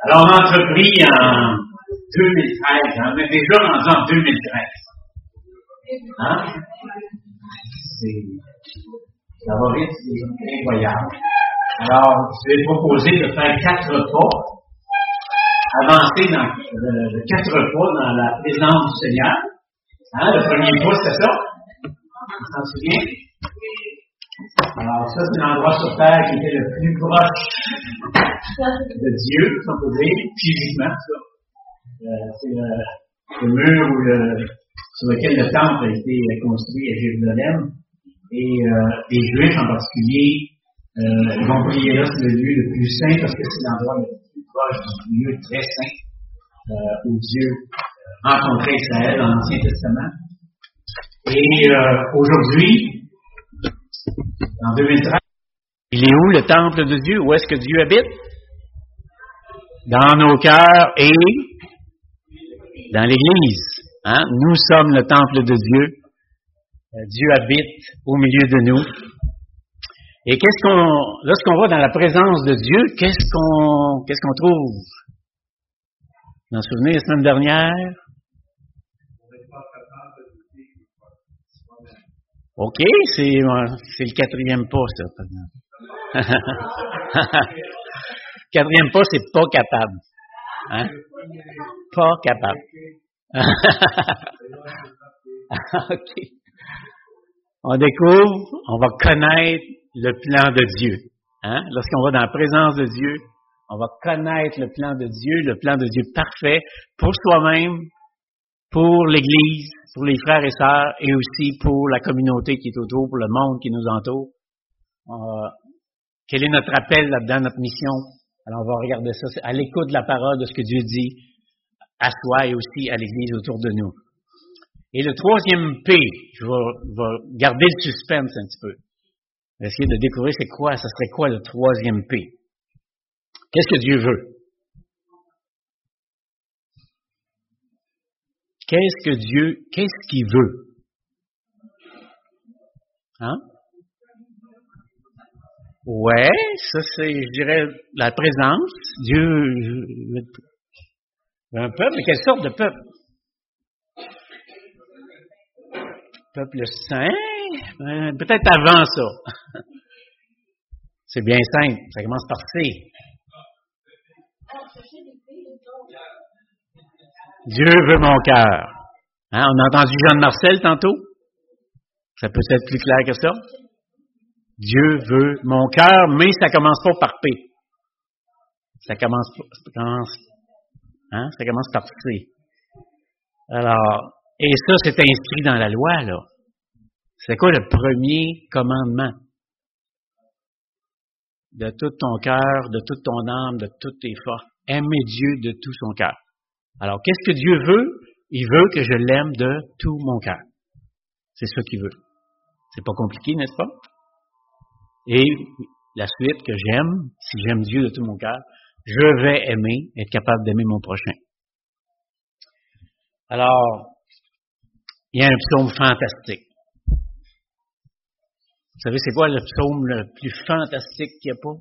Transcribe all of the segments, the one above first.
Alors, on a entrepris en 2013, on est déjà rendu en 2013. Hein? Ça va vite, c'est incroyable. Alors, je vais proposer de faire 4 pas, avancer dans 4 pas dans la présence du Seigneur. Hein? Le premier pas, c'est ça? On s'en souvient? Alors, ça, c'est l'endroit sur Terre qui était le plus proche de Dieu, si on peut dire, physiquement, ça. C'est le mur sur lequel le temple a été construit à Jérusalem. Et les Juifs en particulier, ils vont prier là, c'est le lieu le plus saint parce que c'est l'endroit le plus proche du lieu très saint où Dieu rencontrait Israël dans l'Ancien Testament. Et aujourd'hui, en 2013, il est où le temple de Dieu? Où est-ce que Dieu habite? Dans nos cœurs et dans l'Église. Hein? Nous sommes le temple de Dieu. Dieu habite au milieu de nous. Et lorsqu'on va dans la présence de Dieu, qu'est-ce qu'on trouve? Vous vous souvenez la semaine dernière? OK, c'est le 4e pas, ça. 4e pas, c'est pas capable. Hein? Pas capable. OK. On découvre, on va connaître le plan de Dieu. Hein? Lorsqu'on va dans la présence de Dieu, on va connaître le plan de Dieu parfait pour soi-même, pour l'Église, pour les frères et sœurs, et aussi pour la communauté qui est autour, pour le monde qui nous entoure. Quel est notre appel là-dedans, notre mission? Alors, on va regarder ça à l'écoute de la parole, de ce que Dieu dit à soi et aussi à l'Église autour de nous. Et le 3e P, je vais garder le suspense un petit peu. Je vais essayer de découvrir ça serait quoi le 3e P? Qu'est-ce que Dieu veut? Qu'est-ce qu'il veut? Hein? Ouais, ça c'est, je dirais, la présence. Dieu veut un peuple, mais quelle sorte de peuple? Peuple saint? Peut-être avant ça. C'est bien simple, ça commence par C. Dieu veut mon cœur. Hein, on a entendu Jean de Marcel tantôt? Ça peut être plus clair que ça? Dieu veut mon cœur, mais ça commence pas par P. Ça commence par C. Alors, et ça, c'est inscrit dans la loi, là. C'est quoi le premier commandement? De tout ton cœur, de toute ton âme, de toutes tes forces. Aimer Dieu de tout son cœur. Alors, qu'est-ce que Dieu veut? Il veut que je l'aime de tout mon cœur. C'est ça qu'il veut. C'est pas compliqué, n'est-ce pas? Et la suite que j'aime, si j'aime Dieu de tout mon cœur, je vais être capable d'aimer mon prochain. Alors, il y a un psaume fantastique. Vous savez, c'est quoi le psaume le plus fantastique qu'il n'y a pas?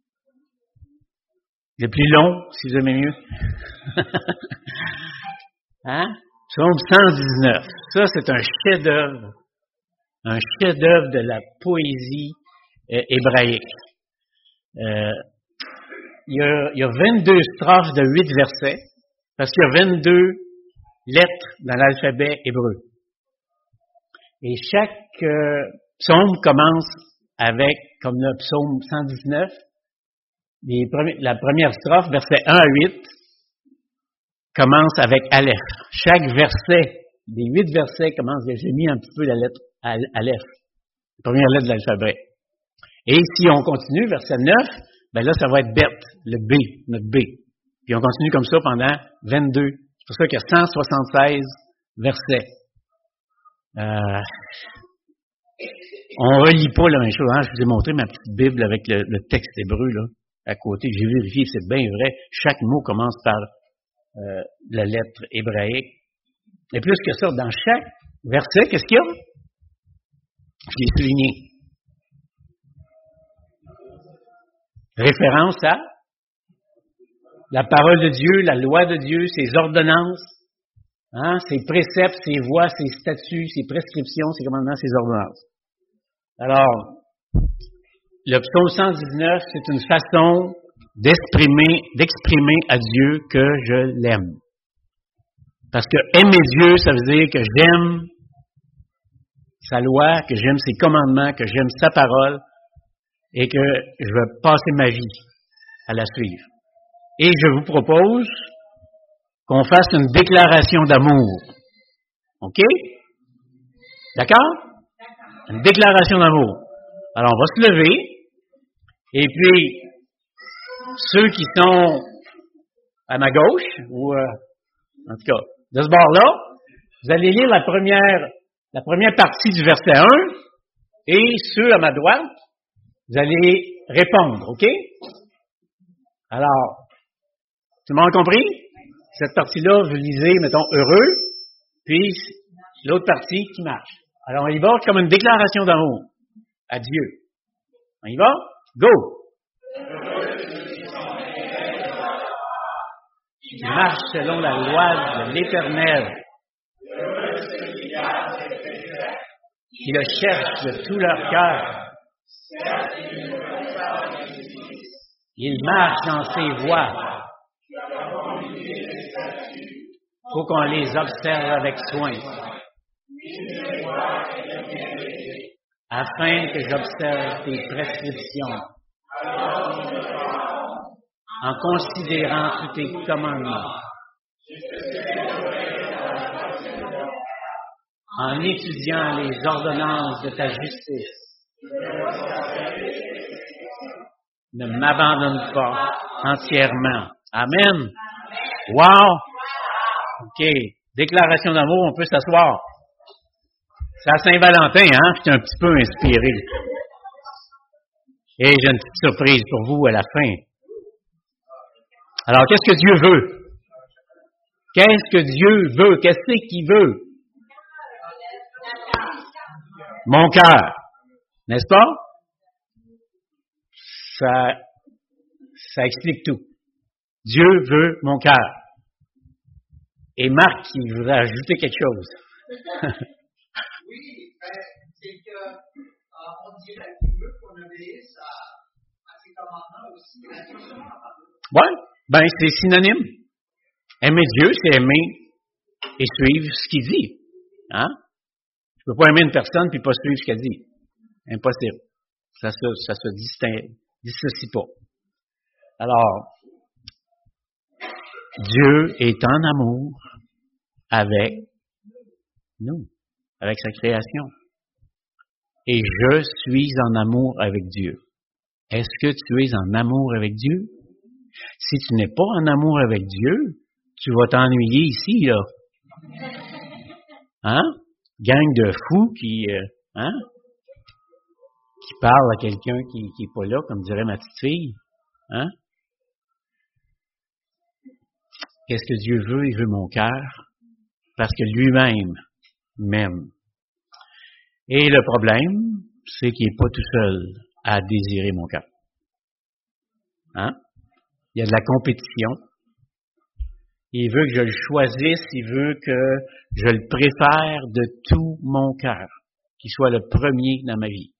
Le plus long, si vous aimez mieux. Hein? Psaume 119. Ça, c'est un chef-d'œuvre. Un chef-d'œuvre de la poésie hébraïque. Il y a 22 strophes de 8 versets, parce qu'il y a 22 lettres dans l'alphabet hébreu. Et chaque psaume commence avec, comme le psaume 119, la première strophe, versets 1 à 8, commence avec Aleph. Chaque verset, des 8 versets commence, j'ai mis un petit peu la lettre Aleph, la première lettre de l'alphabet. Et si on continue, verset 9, ben là, ça va être Bet, le B, notre B. Puis on continue comme ça pendant 22. C'est pour ça qu'il y a 176 versets. On ne relit pas la même chose. Hein? Je vous ai montré ma petite Bible avec le texte hébreu là, à côté. J'ai vérifié, c'est bien vrai. Chaque mot commence par la lettre hébraïque. Et plus que ça, dans chaque verset, qu'est-ce qu'il y a? Je l'ai souligné. Référence à la parole de Dieu, la loi de Dieu, ses ordonnances, ses préceptes, ses voies, ses statuts, ses prescriptions, ses commandements, ses ordonnances. Alors, le psaume 119, c'est une façon d'exprimer à Dieu que je l'aime. Parce que aimer Dieu, ça veut dire que j'aime sa loi, que j'aime ses commandements, que j'aime sa parole et que je veux passer ma vie à la suivre. Et je vous propose qu'on fasse une déclaration d'amour. OK? D'accord? Une déclaration d'amour. Alors, on va se lever et puis ceux qui sont à ma gauche, ou en tout cas, de ce bord-là, vous allez lire la première partie du verset 1, et ceux à ma droite, vous allez répondre, OK? Alors, tout le monde a compris? Cette partie-là, vous lisez, mettons, heureux, puis l'autre partie qui marche. Alors, on y va comme une déclaration d'amour à Dieu. On y va? Go! Qui marche selon la loi de l'Éternel, qui le cherchent de tout leur cœur. Ils marchent dans ses voies. Faut qu'on les observe avec soin, afin que j'observe tes prescriptions, en considérant tous tes commandements, en étudiant les ordonnances de ta justice. Ne m'abandonne pas entièrement. Amen. Wow! OK. Déclaration d'amour, on peut s'asseoir. C'est à Saint-Valentin, je suis un petit peu inspiré. Et j'ai une petite surprise pour vous à la fin. Alors, qu'est-ce que Dieu veut? Qu'est-ce que Dieu veut? Qu'est-ce qu'il veut? Mon cœur. N'est-ce pas? Ça explique tout. Dieu veut mon cœur. Et Marc, il voudrait ajouter quelque chose. Oui, c'est que on dirait qu'il veut qu'on obéisse à ses commandements aussi. Oui, c'est synonyme. Aimer Dieu, c'est aimer et suivre ce qu'il dit. Je ne peux pas aimer une personne puis pas suivre ce qu'elle dit. Impossible. Ça se dissocie pas. Alors, Dieu est en amour avec nous, avec sa création. Et je suis en amour avec Dieu. Est-ce que tu es en amour avec Dieu? Si tu n'es pas en amour avec Dieu, tu vas t'ennuyer ici, là. Gang de fous qui parle à quelqu'un qui n'est pas là, comme dirait ma petite fille. Qu'est-ce que Dieu veut? Il veut mon cœur, parce que lui-même m'aime. Et le problème, c'est qu'il n'est pas tout seul à désirer mon cœur. Il y a de la compétition. Il veut que je le choisisse, il veut que je le préfère de tout mon cœur, qu'il soit le premier dans ma vie.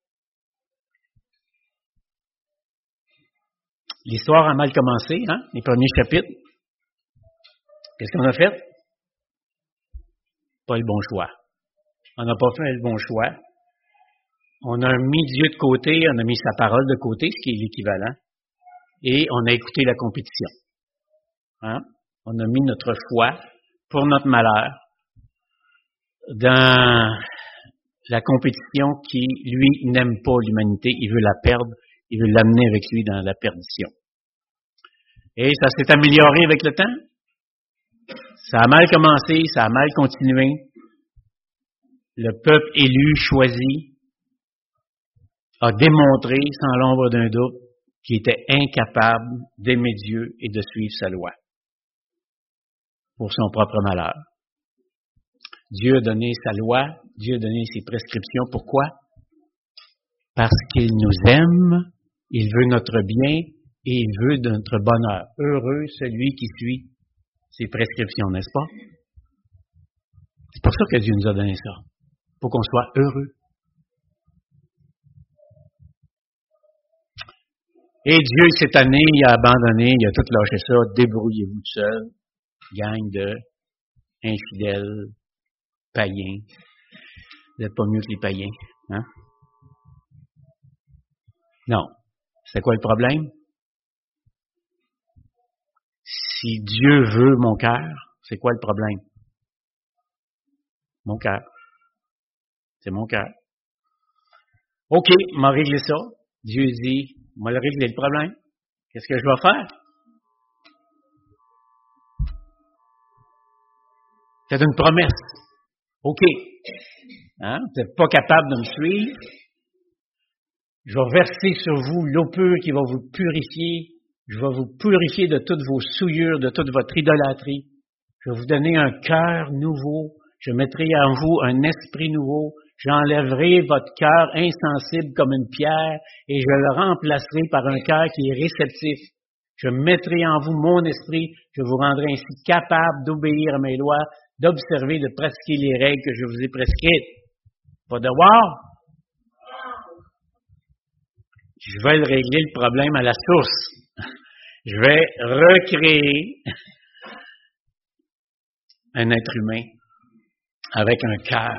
L'histoire a mal commencé, les premiers chapitres. Qu'est-ce qu'on a fait? Pas le bon choix. On n'a pas fait le bon choix. On a mis Dieu de côté, on a mis sa parole de côté, ce qui est l'équivalent, et on a écouté la compétition. On a mis notre foi, pour notre malheur, dans la compétition qui, lui, n'aime pas l'humanité. Il veut la perdre, il veut l'amener avec lui dans la perdition. Et ça s'est amélioré avec le temps. Ça a mal commencé, ça a mal continué. Le peuple élu, choisi, a démontré, sans l'ombre d'un doute, qu'il était incapable d'aimer Dieu et de suivre sa loi pour son propre malheur. Dieu a donné sa loi, Dieu a donné ses prescriptions. Pourquoi? Parce qu'il nous aime, il veut notre bien, et il veut notre bonheur. Heureux celui qui suit ses prescriptions, n'est-ce pas? C'est pour ça que Dieu nous a donné ça, pour qu'on soit heureux. Et Dieu, cette année, il a abandonné, il a tout lâché ça, débrouillez-vous tout seul, gang de infidèles, païens. Vous n'êtes pas mieux que les païens, hein? Non. C'est quoi le problème? Si Dieu veut mon cœur, c'est quoi le problème? Mon cœur. C'est mon cœur. OK, m'a réglé ça. Dieu dit, m'a réglé le problème. Qu'est-ce que je vais faire? C'est une promesse. OK. Hein? Vous n'êtes pas capable de me suivre. Je vais verser sur vous l'eau pure qui va vous purifier. Je vais vous purifier de toutes vos souillures, de toute votre idolâtrie. Je vais vous donner un cœur nouveau. Je mettrai en vous un esprit nouveau. J'enlèverai votre cœur insensible comme une pierre et je le remplacerai par un cœur qui est réceptif. Je mettrai en vous mon esprit. Je vous rendrai ainsi capable d'obéir à mes lois, d'observer, de pratiquer les règles que je vous ai prescrites. Pas de wow! Je vais régler le problème à la source. Je vais recréer un être humain avec un cœur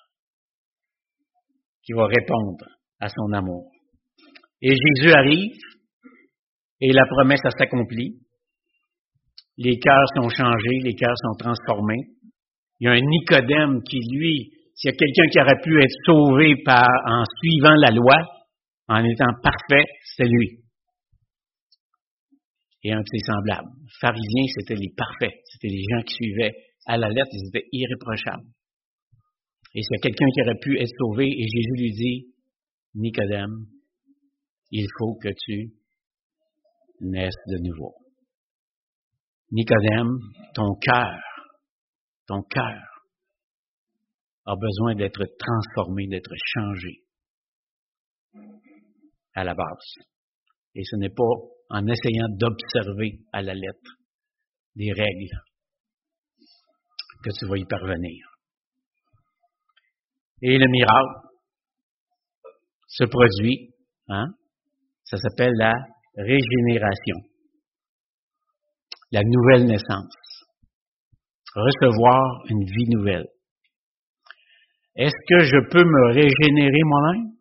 qui va répondre à son amour. Et Jésus arrive et la promesse s'accomplit. Les cœurs sont changés, les cœurs sont transformés. Il y a un Nicodème qui, lui, s'il y a quelqu'un qui aurait pu être sauvé en suivant la loi, en étant parfait, c'était lui. Et un de ses semblables. Les pharisiens, c'était les parfaits. C'était les gens qui suivaient à la lettre, ils étaient irréprochables. Et s'il y a quelqu'un qui aurait pu être sauvé, et Jésus lui dit, Nicodème, il faut que tu naisses de nouveau. Nicodème, ton cœur a besoin d'être transformé, d'être changé à la base. Et ce n'est pas en essayant d'observer à la lettre des règles que tu vas y parvenir. Et le miracle se produit, ça s'appelle la régénération, la nouvelle naissance, recevoir une vie nouvelle. Est-ce que je peux me régénérer moi-même?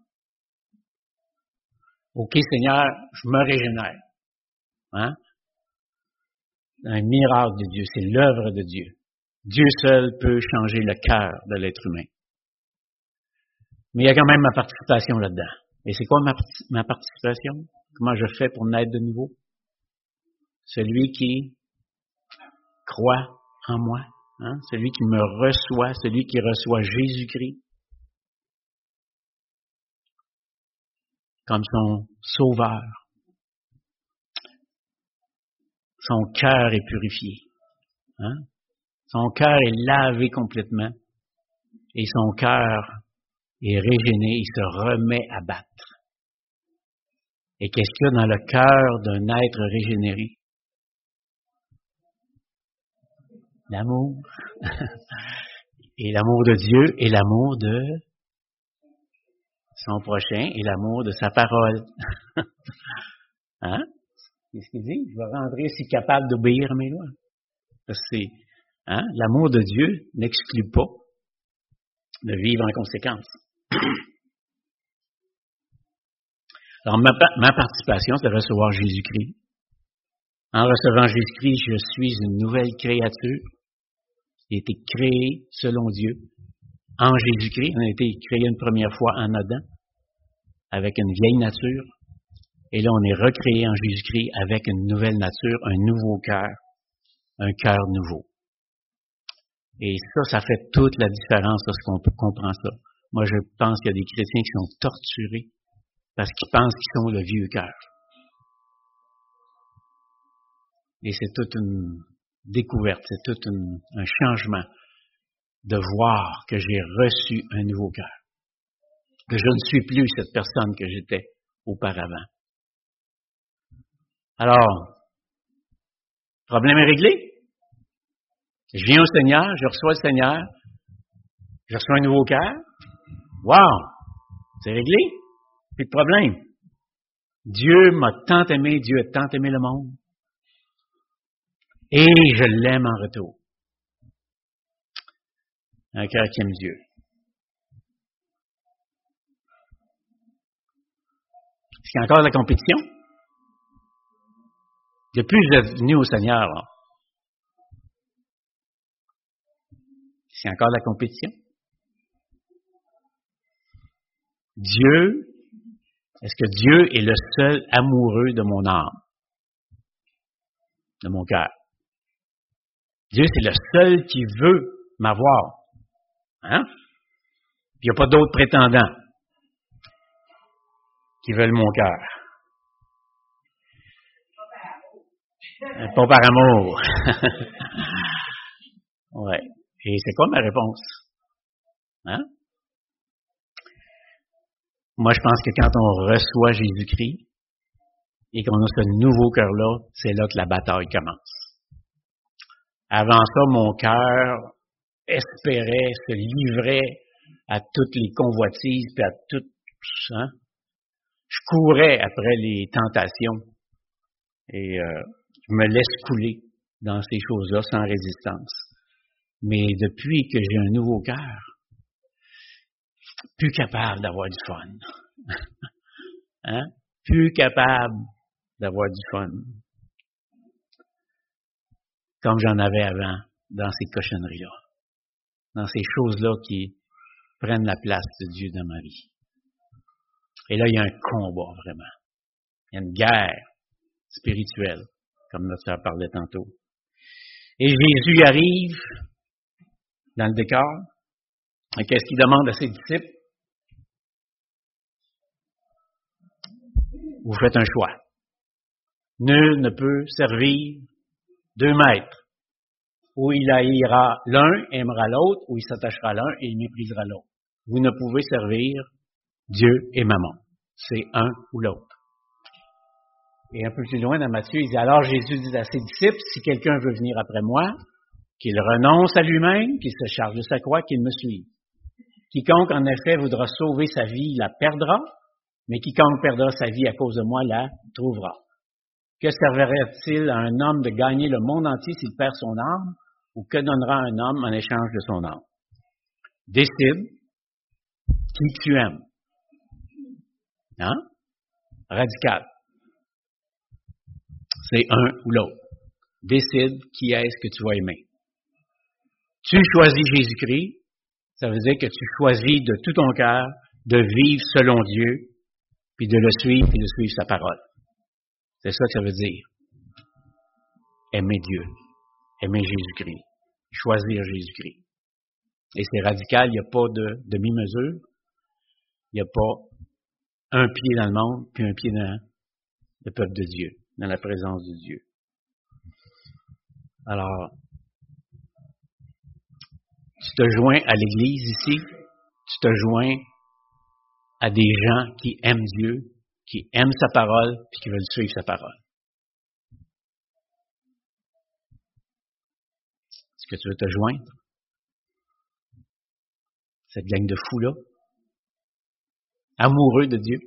OK, Seigneur, je me régénère. Un miracle de Dieu, c'est l'œuvre de Dieu. Dieu seul peut changer le cœur de l'être humain. Mais il y a quand même ma participation là-dedans. Et c'est quoi ma participation? Comment je fais pour naître de nouveau? Celui qui croit en moi, celui qui me reçoit, celui qui reçoit Jésus-Christ comme son sauveur. Son cœur est purifié. Son cœur est lavé complètement et son cœur est régénéré, il se remet à battre. Et qu'est-ce qu'il y a dans le cœur d'un être régénéré? L'amour. Et l'amour de Dieu et l'amour de son prochain et l'amour de sa parole. Qu'est-ce qu'il dit? Je vais rendre si capable d'obéir à mes lois. C'est, l'amour de Dieu n'exclut pas de vivre en conséquence. Alors, ma participation, c'est de recevoir Jésus-Christ. En recevant Jésus-Christ, je suis une nouvelle créature. J'ai été créé selon Dieu. En Jésus-Christ, on a été créé une première fois en Adam, avec une vieille nature. Et là, on est recréé en Jésus-Christ avec une nouvelle nature, un nouveau cœur, un cœur nouveau. Et ça fait toute la différence lorsqu'on comprend ça. Moi, je pense qu'il y a des chrétiens qui sont torturés parce qu'ils pensent qu'ils sont le vieux cœur. Et c'est toute une découverte, c'est tout un changement de voir que j'ai reçu un nouveau cœur. Que je ne suis plus cette personne que j'étais auparavant. Alors, problème est réglé. Je viens au Seigneur, je reçois le Seigneur, je reçois un nouveau cœur. Wow! C'est réglé. Plus de problème. Dieu m'a tant aimé, Dieu a tant aimé le monde. Et je l'aime en retour. Un cœur qui aime Dieu. Est-ce qu'il y a encore de la compétition? Depuis que je suis venu au Seigneur, là, est-ce qu'il y a encore de la compétition? Dieu, est-ce que Dieu est le seul amoureux de mon âme, de mon cœur? Dieu, c'est le seul qui veut m'avoir. Hein? Il n'y a pas d'autres prétendants qui veulent mon cœur. Pas par amour. Ouais. Et c'est quoi ma réponse? Hein? Moi, je pense que quand on reçoit Jésus-Christ et qu'on a ce nouveau cœur-là, c'est là que la bataille commence. Avant ça, mon cœur espérait, se livrait à toutes les convoitises, puis à tout, hein? Je courais après les tentations et je me laisse couler dans ces choses-là sans résistance. Mais depuis que j'ai un nouveau cœur, plus capable d'avoir du fun. Hein? Plus capable d'avoir du fun. Comme j'en avais avant dans ces cochonneries-là. Dans ces choses-là qui prennent la place de Dieu dans ma vie. Et là, il y a un combat, vraiment. Il y a une guerre spirituelle, comme notre sœur parlait tantôt. Et Jésus arrive dans le décor. Et qu'est-ce qu'il demande à ses disciples? Vous faites un choix. Nul ne peut servir 2 maîtres. Ou il haïra l'un, aimera l'autre, ou il s'attachera à l'un et il méprisera l'autre. Vous ne pouvez servir Dieu et Mammon. C'est un ou l'autre. Et un peu plus loin dans Matthieu, il dit, alors Jésus dit à ses disciples, si quelqu'un veut venir après moi, qu'il renonce à lui-même, qu'il se charge de sa croix, qu'il me suive. Quiconque, en effet, voudra sauver sa vie, la perdra, mais quiconque perdra sa vie à cause de moi, la trouvera. Que servirait-il à un homme de gagner le monde entier s'il perd son âme, ou que donnera un homme en échange de son âme? Décide qui tu aimes. Hein? Radical. C'est un ou l'autre. Décide qui est-ce que tu vas aimer. Tu choisis Jésus-Christ, ça veut dire que tu choisis de tout ton cœur de vivre selon Dieu, puis de le suivre, puis de suivre sa parole. C'est ça que ça veut dire. Aimer Dieu. Aimer Jésus-Christ. Choisir Jésus-Christ. Et c'est radical, il n'y a pas de demi-mesure. Il n'y a pas un pied dans le monde, puis un pied dans le peuple de Dieu, dans la présence de Dieu. Alors, tu te joins à l'Église ici, tu te joins à des gens qui aiment Dieu, qui aiment sa parole, puis qui veulent suivre sa parole. Est-ce que tu veux te joindre? Cette gang de fous-là? Amoureux de Dieu?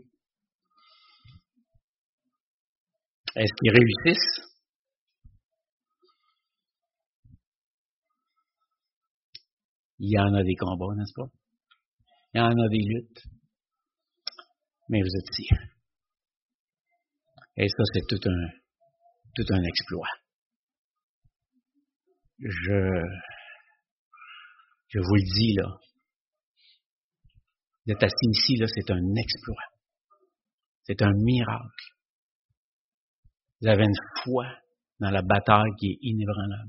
Est-ce qu'ils réussissent? Il y en a des combats, n'est-ce pas? Il y en a des luttes. Mais vous êtes ici. Et ça, c'est tout un exploit. Je vous le dis, là. D'être assis ici, là, c'est un exploit. C'est un miracle. Vous avez une foi dans la bataille qui est inébranlable.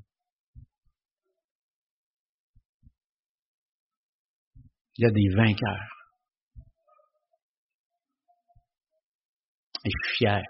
Il y a des vainqueurs. Et je suis fier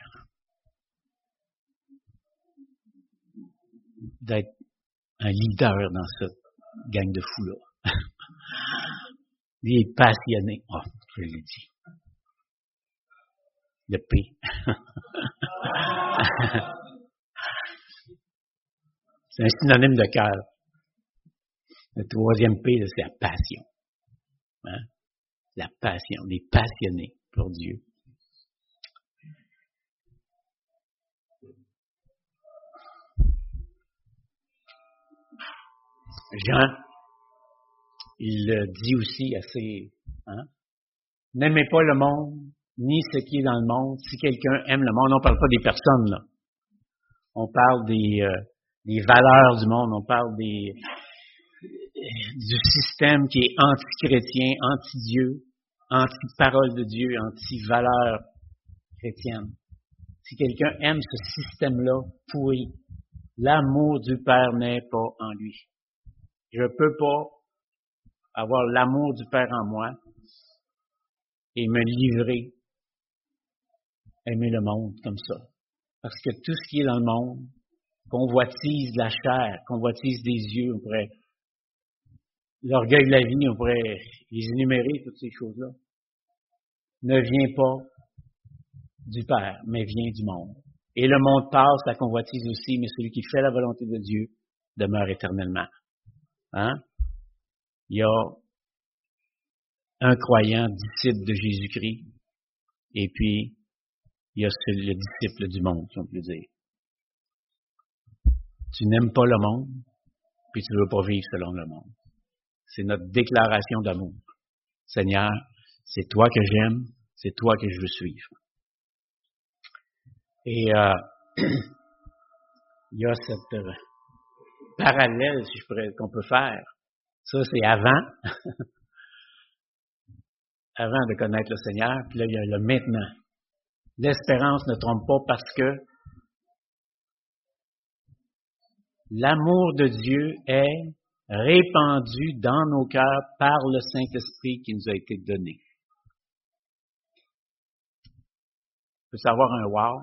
d'être un leader dans cette gang de fous-là. Il est passionné. Oh, je l'ai dit. Le P. C'est un synonyme de cœur. Le troisième P, là, c'est la passion. Hein? La passion. On est passionné pour Dieu. Jean, il le dit aussi assez, hein? N'aimez pas le monde, ni ce qui est dans le monde. Si quelqu'un aime le monde, on ne parle pas des personnes, là. On parle des valeurs du monde, on parle du système qui est anti-chrétien, anti-Dieu, anti-parole de Dieu, anti-valeurs chrétiennes. Si quelqu'un aime ce système-là pourri, l'amour du Père n'est pas en lui. Je ne peux pas avoir l'amour du Père en moi et me livrer, aimer le monde comme ça. Parce que tout ce qui est dans le monde, convoitise de la chair, convoitise des yeux, on pourrait, l'orgueil de la vie, on pourrait les énumérer, toutes ces choses-là, ne vient pas du Père, mais vient du monde. Et le monde passe, la convoitise aussi, mais celui qui fait la volonté de Dieu demeure éternellement. Hein? Il y a un croyant, disciple de Jésus-Christ, et puis il y a le disciple du monde, si on peut dire. Tu n'aimes pas le monde, puis tu ne veux pas vivre selon le monde. C'est notre déclaration d'amour. Seigneur, c'est toi que j'aime, c'est toi que je veux suivre. Et il y a cette parallèle, si je pourrais, qu'on peut faire. Ça, c'est avant de connaître le Seigneur, puis là, il y a le maintenant. L'espérance ne trompe pas parce que l'amour de Dieu est répandu dans nos cœurs par le Saint-Esprit qui nous a été donné. Tu peux savoir un wow?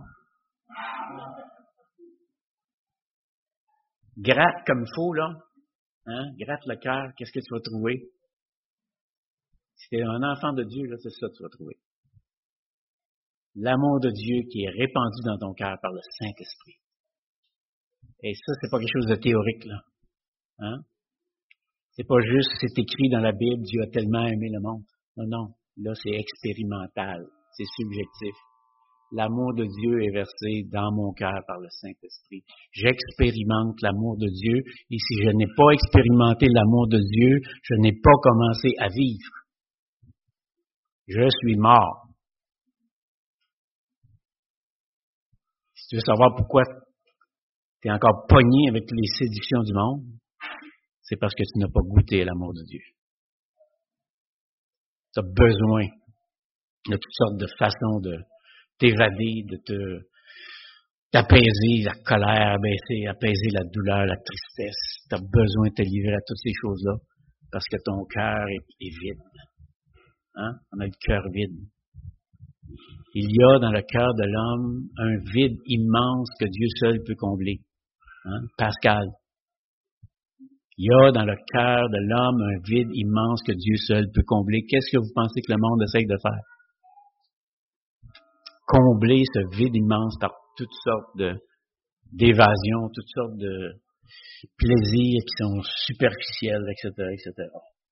Gratte comme il faut, là. Hein? Gratte le cœur, qu'est-ce que tu vas trouver? Si tu es un enfant de Dieu, là, c'est ça que tu vas trouver. L'amour de Dieu qui est répandu dans ton cœur par le Saint-Esprit. Et ça, c'est pas quelque chose de théorique, là. Hein? C'est pas juste, c'est écrit dans la Bible, Dieu a tellement aimé le monde. Non, non. Là, c'est expérimental. C'est subjectif. L'amour de Dieu est versé dans mon cœur par le Saint-Esprit. J'expérimente l'amour de Dieu. Et si je n'ai pas expérimenté l'amour de Dieu, je n'ai pas commencé à vivre. Je suis mort. Si tu veux savoir pourquoi tu es encore pogné avec les séductions du monde, c'est parce que tu n'as pas goûté à l'amour de Dieu. Tu as besoin de toutes sortes de façons de t'évader, de t'apaiser la colère, apaiser la douleur, la tristesse. Tu as besoin de te livrer à toutes ces choses-là parce que ton cœur est vide. Hein? On a le cœur vide. Il y a dans le cœur de l'homme un vide immense que Dieu seul peut combler. Hein? Pascal. Il y a dans le cœur de l'homme un vide immense que Dieu seul peut combler. Qu'est-ce que vous pensez que le monde essaye de faire? Combler ce vide immense par toutes sortes d'évasions, toutes sortes de plaisirs qui sont superficiels, etc., etc.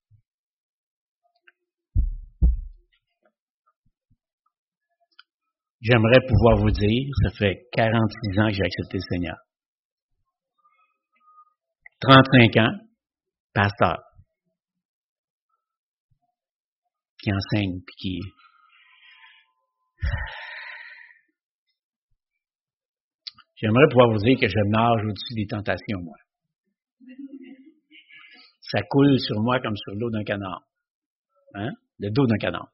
J'aimerais pouvoir vous dire, ça fait 46 ans que j'ai accepté le Seigneur. 35 ans, pasteur, qui enseigne, puis qui... J'aimerais pouvoir vous dire que je nage au-dessus des tentations, moi. Ça coule sur moi comme sur l'eau d'un canard. Hein? Le dos d'un canard.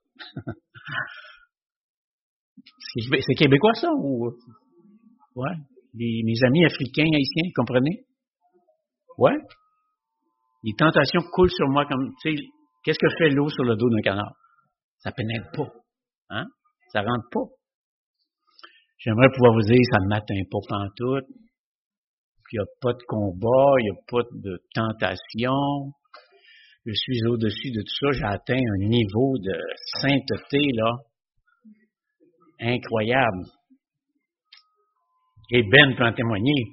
C'est québécois, ça? Ou... Ouais. Mes amis africains, haïtiens, vous comprenez? Ouais. Les tentations coulent sur moi comme, tu sais, qu'est-ce que fait l'eau sur le dos d'un canard? Ça pénètre pas. Hein? Ça rentre pas. J'aimerais pouvoir vous dire, ça ne m'atteint pas pantoute. Il n'y a pas de combat, il n'y a pas de tentation. Je suis au-dessus de tout ça. J'ai atteint un niveau de sainteté, là, incroyable. Et Ben peut en témoigner.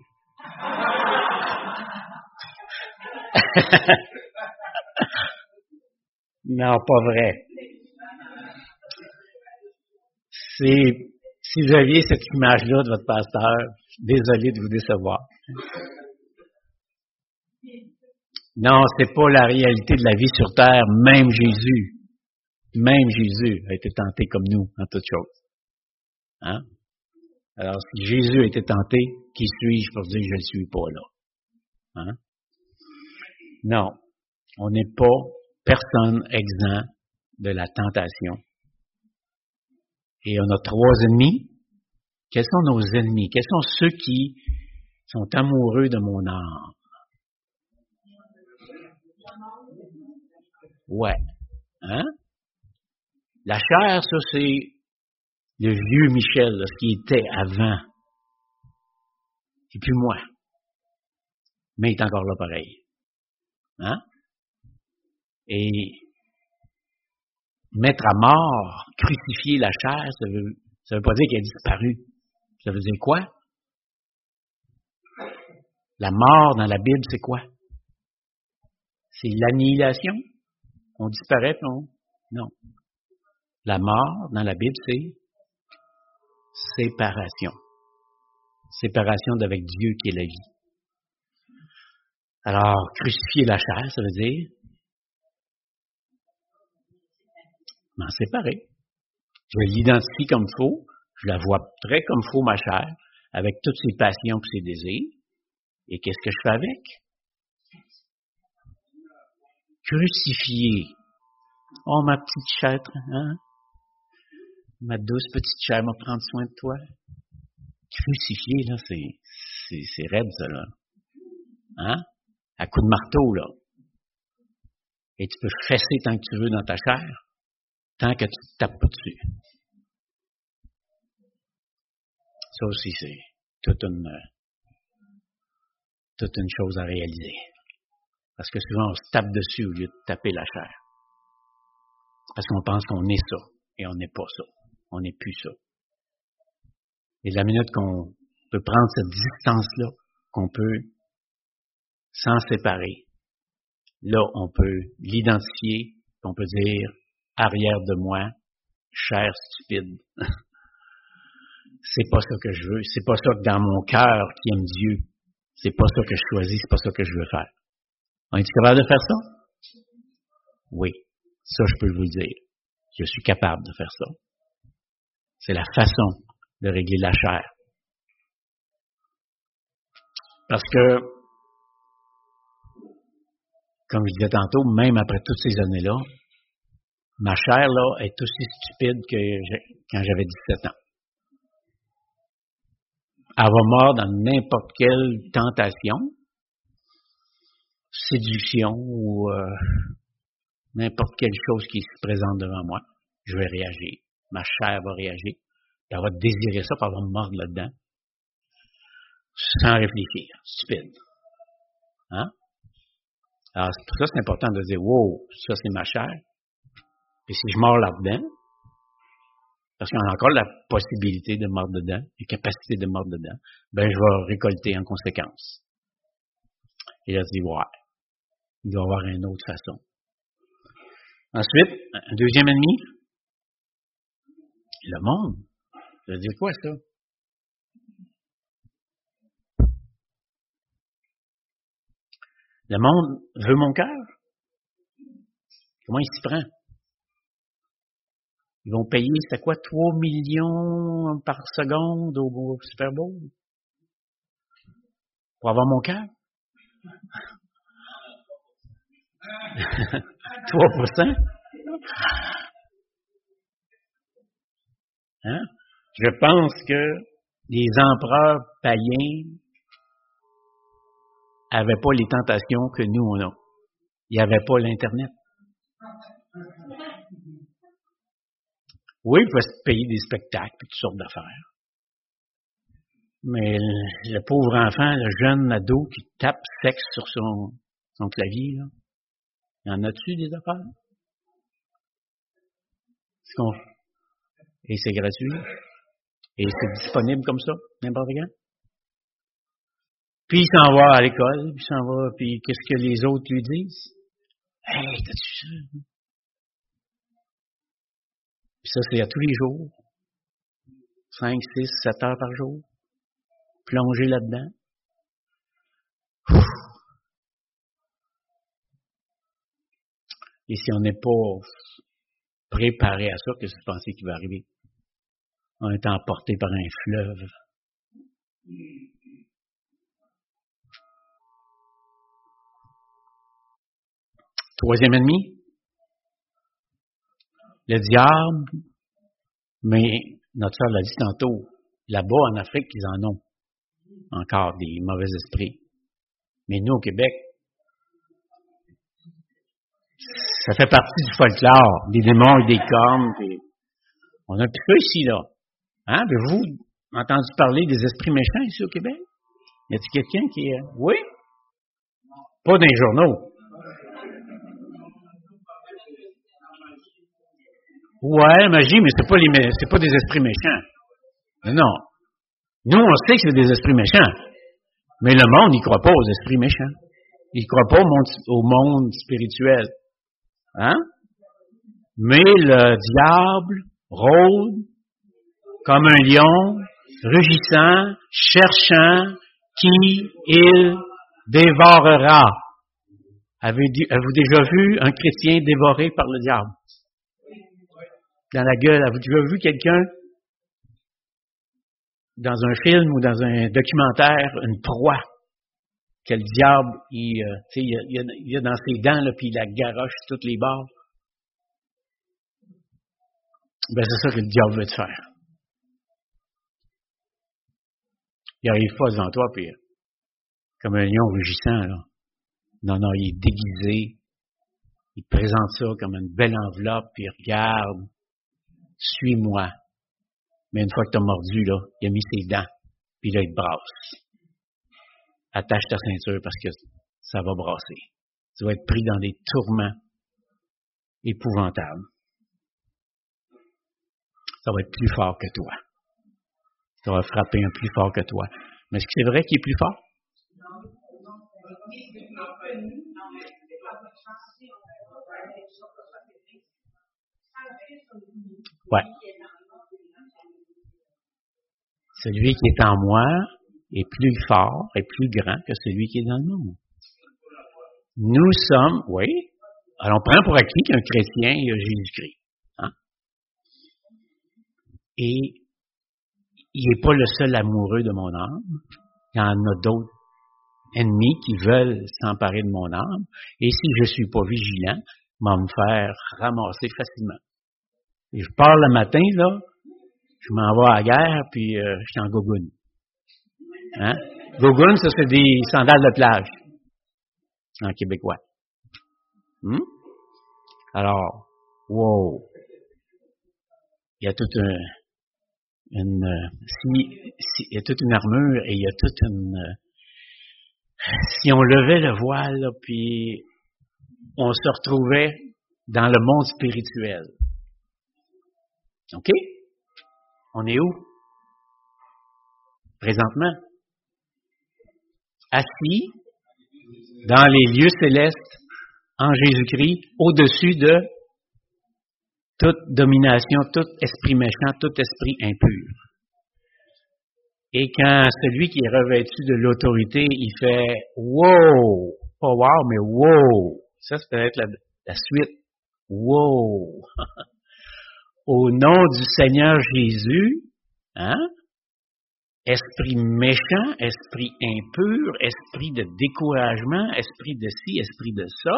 Non, pas vrai. Si vous aviez cette image-là de votre pasteur, désolé de vous décevoir. Non, c'est pas la réalité de la vie sur terre. Même Jésus a été tenté comme nous en toutes choses. Hein? Alors, si Jésus a été tenté, qui suis-je pour dire je ne suis pas là? Hein? Non, on n'est pas personne exempt de la tentation. Et on a 3 ennemis. Quels sont nos ennemis? Quels sont ceux qui sont amoureux de mon âme? Ouais. Hein? La chair, ça, c'est le vieux Michel, là, ce qui était avant. Et puis moi. Mais il est encore là pareil. Hein? Et mettre à mort, crucifier la chair, ça veut pas dire qu'elle a disparu. Ça veut dire quoi? La mort dans la Bible, c'est quoi? C'est l'annihilation. On disparaît, non? Non. La mort dans la Bible, c'est séparation. Séparation d'avec Dieu qui est la vie. Alors, crucifier la chair, ça veut dire m'en séparer. Je l'identifie comme faux, je la vois très comme faux, ma chair, avec toutes ses passions et ses désirs. Et qu'est-ce que je fais avec? Crucifier. Oh, ma petite chair, hein? Ma douce petite chair, va prendre soin de toi. Crucifier, là, c'est raide, ça, là. Hein? À coup de marteau, là. Et tu peux fesser tant que tu veux dans ta chair, tant que tu ne te tapes pas dessus. Ça aussi, c'est toute une chose à réaliser. Parce que souvent, on se tape dessus au lieu de taper la chair. C'est parce qu'on pense qu'on est ça, et on n'est pas ça. On n'est plus ça. Et la minute qu'on peut prendre cette distance-là, qu'on peut s'en séparer, là, on peut l'identifier, on peut dire, arrière de moi, chair stupide. C'est pas ça que je veux, c'est pas ça que dans mon cœur qui aime Dieu, c'est pas ça que je choisis, c'est pas ça que je veux faire. On est-tu capable de faire ça? Oui, ça je peux vous le dire. Je suis capable de faire ça. C'est la façon de régler la chair. Parce que, comme je disais tantôt, même après toutes ces années-là, ma chair, là, est aussi stupide que quand j'avais 17 ans. Elle va mordre dans n'importe quelle tentation, séduction ou n'importe quelle chose qui se présente devant moi. Je vais réagir. Ma chair va réagir. Elle va désirer ça, puis elle va me mordre là-dedans. Sans réfléchir. Stupide. Hein? Alors, pour ça, c'est important de dire, wow, ça, c'est ma chair. Et si je mords là-dedans, parce qu'on a encore la possibilité de mordre dedans, la capacité de mordre dedans, ben, je vais récolter en conséquence. Et là, je dis, ouais, il doit y avoir une autre façon. Ensuite, un deuxième ennemi, le monde. Ça veut dire quoi, ça? Le monde veut mon cœur? Comment il s'y prend? Ils vont payer, c'est quoi, 3 millions par seconde au Super Bowl? Pour avoir mon cœur? 3%? Hein? Je pense que les empereurs païens n'avaient pas les tentations que nous, on a. Il n'y avait pas l'Internet. Oui, ils pouvaient se payer des spectacles et toutes sortes d'affaires. Mais le pauvre enfant, le jeune ado qui tape sexe sur son clavier, là, y en a-tu des affaires? Et c'est gratuit. Et c'est disponible comme ça, n'importe quand. Puis il s'en va à l'école, puis il s'en va, puis qu'est-ce que les autres lui disent? Hey, t'as-tu ça? Puis ça, c'est à tous les jours. 5, 6, 7 heures par jour. Plonger là-dedans. Et si on n'est pas préparé à ça, qu'est-ce que vous pensez qui va arriver? On est emporté par un fleuve. Troisième ennemi, le diable, mais notre sœur l'a dit tantôt, là-bas en Afrique, ils en ont encore des mauvais esprits. Mais nous, au Québec, ça fait partie du folklore, des démons et des cornes. Puis on a plus ça ici, là. Hein? Avez-vous entendu parler des esprits méchants ici au Québec? Y a-t-il quelqu'un qui est... Oui? Pas dans les journaux. Ouais, la magie, mais c'est pas des esprits méchants. Non. Nous, on sait que c'est des esprits méchants. Mais le monde n'y croit pas aux esprits méchants. Il ne croit pas au monde spirituel. Hein? Mais le diable rôde comme un lion, rugissant, cherchant qui il dévorera. Avez-vous déjà vu un chrétien dévoré par le diable? Dans la gueule. Avez-vous déjà vu quelqu'un dans un film ou dans un documentaire, une proie, que le diable, il a dans ses dents, là, puis il la garoche sur tous les bords? Ben, c'est ça que le diable veut te faire. Il arrive pas devant toi, puis comme un lion rugissant, là. Non, il est déguisé. Il présente ça comme une belle enveloppe, puis il regarde. Suis-moi. Mais une fois que tu as mordu, là, il a mis ses dents, puis là, il te brasse. Attache ta ceinture parce que ça va brasser. Tu vas être pris dans des tourments épouvantables. Ça va être plus fort que toi. Ça va frapper un plus fort que toi. Mais est-ce que c'est vrai qu'il est plus fort? Ouais. Celui qui est en moi est plus fort et plus grand que celui qui est dans le monde. Nous sommes, oui, alors on prend pour acquis qu'un chrétien il a Jésus-Christ. Hein? Et il n'est pas le seul amoureux de mon âme. Il y en a d'autres ennemis qui veulent s'emparer de mon âme. Et si je ne suis pas vigilant, ils vont me faire ramasser facilement. Et je pars le matin, là, je m'en vais à la guerre, puis je suis en gogoune. Hein? Gogoune, ça, c'est des sandales de plage, en québécois. Alors, wow! Il y a toute il y a toute une armure et il y a toute une... si on levait le voile, là, puis on se retrouvait dans le monde spirituel. OK? On est où? Présentement? Assis dans les lieux célestes en Jésus-Christ, au-dessus de toute domination, tout esprit méchant, tout esprit impur. Et quand celui qui est revêtu de l'autorité, il fait « wow », pas « wow », mais « wow ». Ça, c'est peut-être la suite. « Wow ». Au nom du Seigneur Jésus, hein? Esprit méchant, esprit impur, esprit de découragement, esprit de ci, esprit de ça,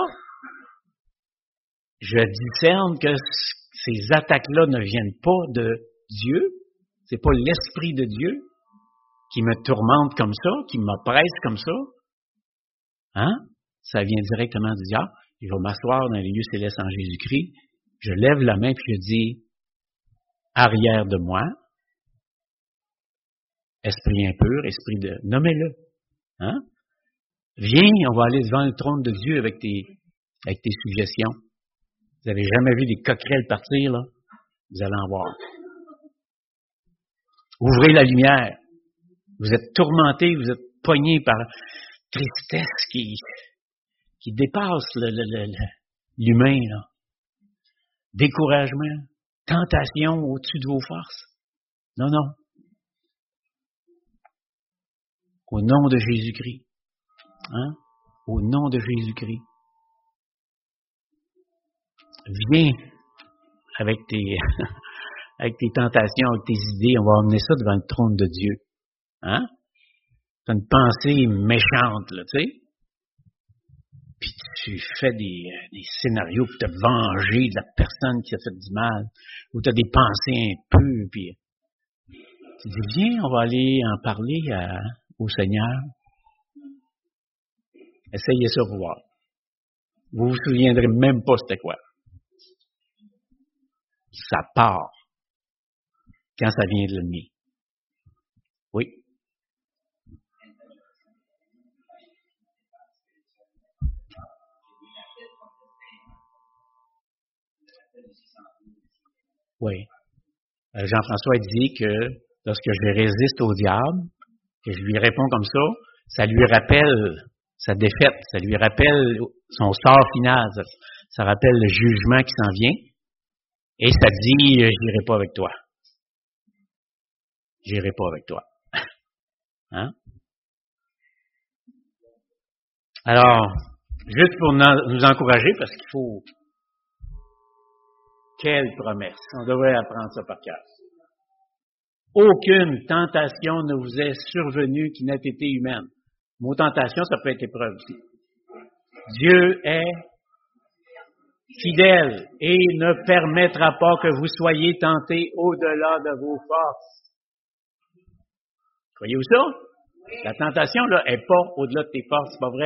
je discerne que ces attaques-là ne viennent pas de Dieu, c'est pas l'Esprit de Dieu qui me tourmente comme ça, qui m'oppresse comme ça, hein? Ça vient directement du diable. Je vais m'asseoir dans les lieux célestes en Jésus-Christ, je lève la main puis je dis, arrière de moi, esprit impur, esprit de... Nommez-le. Hein? Viens, on va aller devant le trône de Dieu avec tes suggestions. Vous n'avez jamais vu des coquerelles partir, là? Vous allez en voir. Ouvrez la lumière. Vous êtes tourmentés, vous êtes pogné par tristesse qui dépasse l'humain, là. Découragement, tentation au-dessus de vos forces. Non, non. Au nom de Jésus-Christ. Hein? Au nom de Jésus-Christ. Viens avec tes tentations, avec tes idées, on va emmener ça devant le trône de Dieu. Hein? C'est une pensée méchante, là, tu sais. Puis tu fais des scénarios pour te venger de la personne qui a fait du mal, ou tu as des pensées impures, puis tu dis, viens, on va aller en parler au Seigneur. Essayez ça pour voir. Vous vous souviendrez même pas c'était quoi. Ça part quand ça vient de l'ennemi. Oui. Oui. Jean-François dit que lorsque je résiste au diable, que je lui réponds comme ça lui rappelle sa défaite, ça lui rappelle son sort final, ça rappelle le jugement qui s'en vient, et ça dit, j'irai pas avec toi. J'irai pas avec toi. Hein? Alors, juste pour nous encourager, parce qu'il faut... Quelle promesse! On devrait apprendre ça par cœur. Aucune tentation ne vous est survenue qui n'ait été humaine. Le mot tentation, ça peut être épreuve aussi. Dieu est fidèle et ne permettra pas que vous soyez tentés au-delà de vos forces. Croyez-vous ça? La tentation, là, est pas au-delà de tes forces, c'est pas vrai.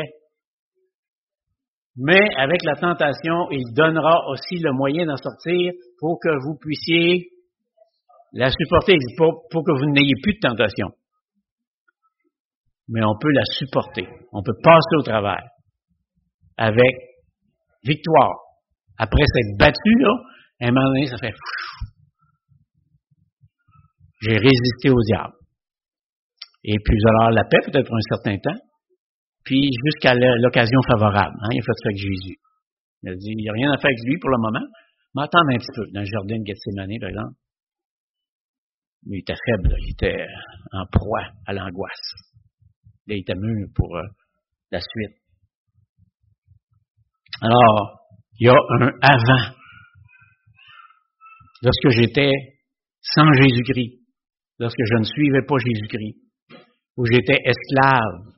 Mais avec la tentation, il donnera aussi le moyen d'en sortir pour que vous puissiez la supporter, pour que vous n'ayez plus de tentation. Mais on peut la supporter. On peut passer au travers avec victoire. Après s'être battu, là, à un moment donné, ça fait j'ai résisté au diable. Et puis vous allez avoir la paix peut-être pour un certain temps, puis jusqu'à l'occasion favorable. Hein, il a fait ça avec Jésus. Il a dit, il n'y a rien à faire avec lui pour le moment, mais attendre un petit peu. Dans le jardin de Gethsémani, par exemple, mais il était faible, là, il était en proie à l'angoisse. Là, il était mûr pour la suite. Alors, il y a un avant. Lorsque j'étais sans Jésus-Christ, lorsque je ne suivais pas Jésus-Christ, où j'étais esclave,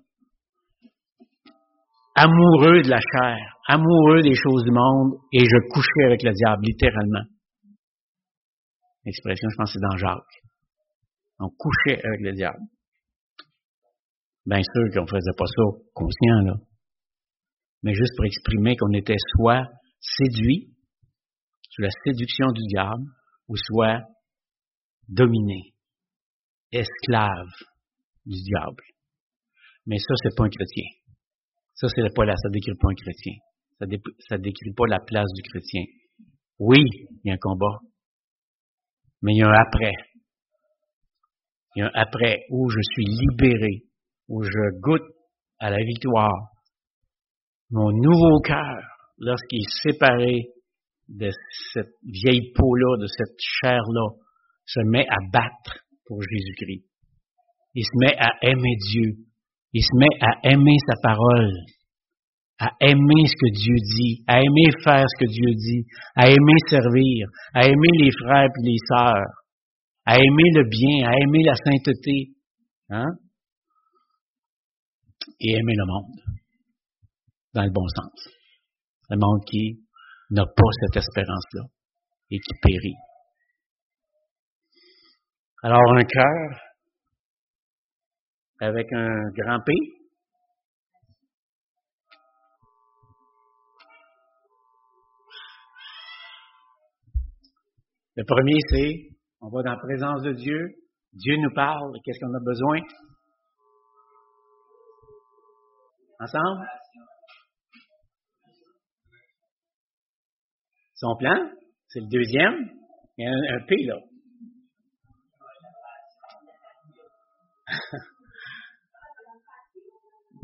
amoureux de la chair, amoureux des choses du monde, et je couchais avec le diable, littéralement. L'expression, je pense, c'est dans Jacques. On couchait avec le diable. Bien sûr qu'on ne faisait pas ça conscient, là. Mais juste pour exprimer qu'on était soit séduit, sous la séduction du diable, ou soit dominé, esclave du diable. Mais ça, c'est pas un chrétien. Ça décrit pas un chrétien. Ça décrit pas la place du chrétien. Oui, il y a un combat. Mais il y a un après. Il y a un après où je suis libéré, où je goûte à la victoire. Mon nouveau cœur, lorsqu'il est séparé de cette vieille peau-là, de cette chair-là, se met à battre pour Jésus-Christ. Il se met à aimer Dieu. Il se met à aimer sa parole, à aimer ce que Dieu dit, à aimer faire ce que Dieu dit, à aimer servir, à aimer les frères et les sœurs, à aimer le bien, à aimer la sainteté, hein? Et aimer le monde, dans le bon sens. Le monde qui n'a pas cette espérance-là et qui périt. Alors, un cœur avec un grand P. Le premier, c'est, on va dans la présence de Dieu, Dieu nous parle, qu'est-ce qu'on a besoin? Ensemble? Son plan, c'est le deuxième. Il y a un P, là.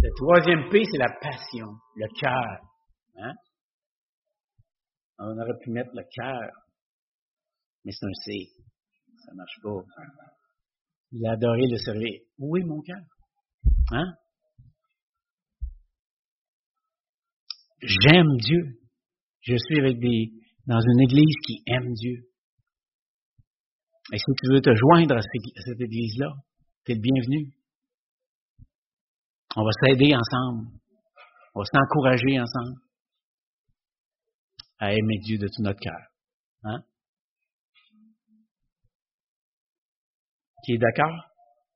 Le troisième P, c'est la passion, le cœur. Hein? On aurait pu mettre le cœur, mais c'est un C. Ça ne marche pas. Il a adoré le servir. Où est mon cœur? Hein? J'aime Dieu. Je suis dans une église qui aime Dieu. Et si tu veux te joindre à cette église-là, tu es le bienvenu. On va s'aider ensemble. On va s'encourager ensemble à aimer Dieu de tout notre cœur. Hein? Qui est d'accord?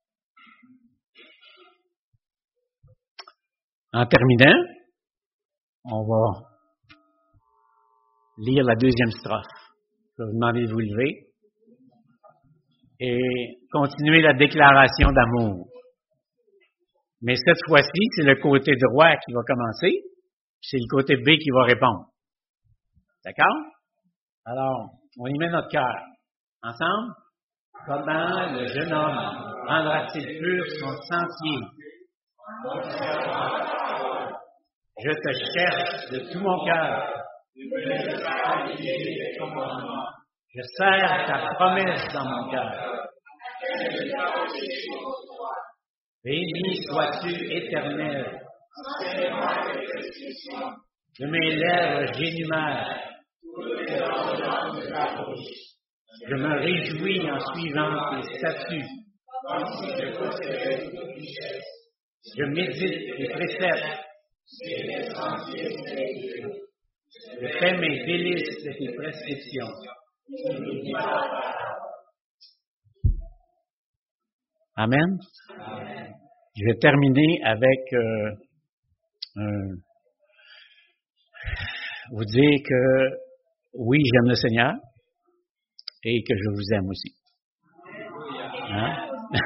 En terminant, on va lire la deuxième strophe. Je vais vous demander de vous lever et continuer la déclaration d'amour. Mais cette fois-ci, c'est le côté droit qui va commencer, puis c'est le côté B qui va répondre. D'accord? Alors, on y met notre cœur. Ensemble? Comment le jeune homme rendra-t-il pur son sentier? Je te cherche de tout mon cœur. Je serre ta promesse dans mon cœur. Béni sois-tu, Éternel. De mes lèvres j'énumère. Je me réjouis en suivant tes statuts. Je médite tes préceptes. Je fais mes délices de tes prescriptions. Amen. Je vais terminer avec vous dire que oui, j'aime le Seigneur et que je vous aime aussi. Hein?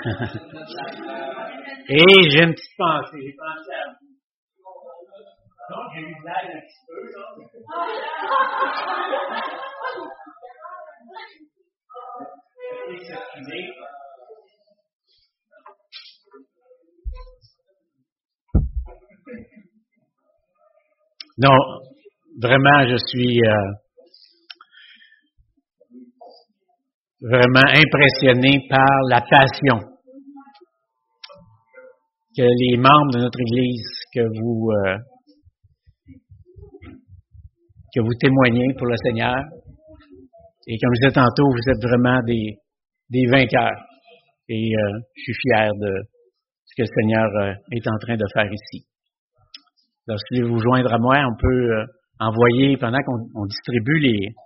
Et j'ai une petite pensée. J'ai pensé à vous. Donc, j'ai eu de l'aide un petit peu, non, vraiment, je suis vraiment impressionné par la passion que les membres de notre Église, que vous témoignez pour le Seigneur. Et comme je disais tantôt, vous êtes vraiment des vainqueurs. Et je suis fier de ce que le Seigneur est en train de faire ici. Alors, si vous voulez vous joindre à moi, on peut envoyer, pendant qu'on distribue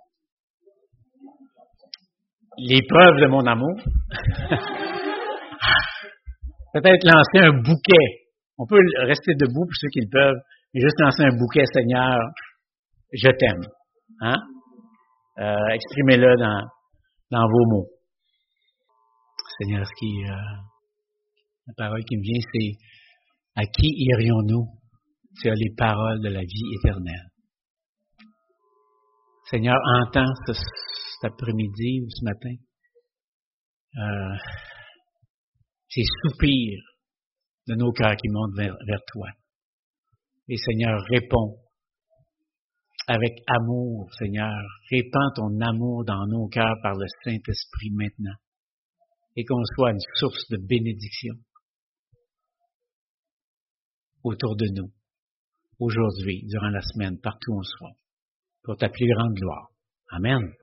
les preuves de mon amour, peut-être lancer un bouquet. On peut rester debout pour ceux qui le peuvent, mais juste lancer un bouquet, Seigneur, je t'aime. Hein? Exprimez-le dans vos mots. Seigneur, la parole qui me vient, c'est à qui irions-nous? Tu as les paroles de la vie éternelle. Seigneur, entends cet après-midi ou ce matin ces soupirs de nos cœurs qui montent vers toi. Et Seigneur, réponds avec amour, Seigneur. Répands ton amour dans nos cœurs par le Saint-Esprit maintenant. Et qu'on soit une source de bénédiction autour de nous, aujourd'hui, durant la semaine, partout où on soit, pour ta plus grande gloire. Amen.